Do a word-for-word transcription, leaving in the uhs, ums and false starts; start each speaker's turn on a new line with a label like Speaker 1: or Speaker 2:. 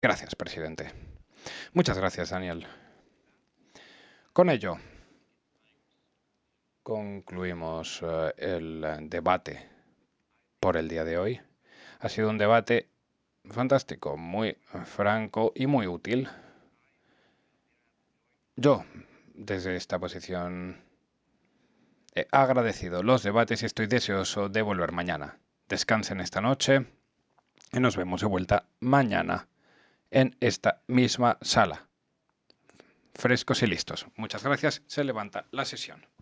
Speaker 1: Gracias, presidente. Muchas gracias, Daniel. Con ello, concluimos eh, el debate por el día de hoy. Ha sido un debate fantástico, muy franco y muy útil. Yo, desde esta posición, he agradecido los debates y estoy deseoso de volver mañana. Descansen esta noche y nos vemos de vuelta mañana en esta misma sala. Frescos y listos. Muchas gracias. Se levanta la sesión.